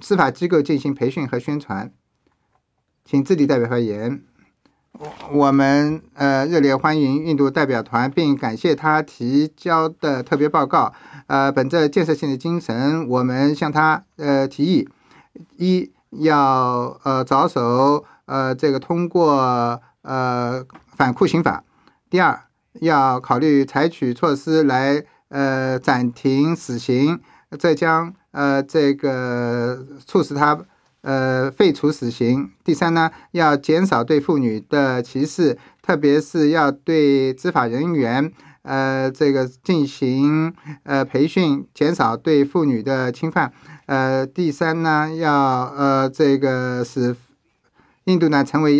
司法机构进行培训和宣传。请智利代表发言。我们热烈欢迎印度代表团，并感谢他提交的特别报告。本着建设性的精神，我们向他提议：一要着手通过反酷刑法；第二要考虑采取措施来暂停死刑，这将促使他废除死刑。第三呢，要减少对妇女的歧视，特别是要对执法人员进行培训，减少对妇女的侵犯。第三呢，要使印度呢成为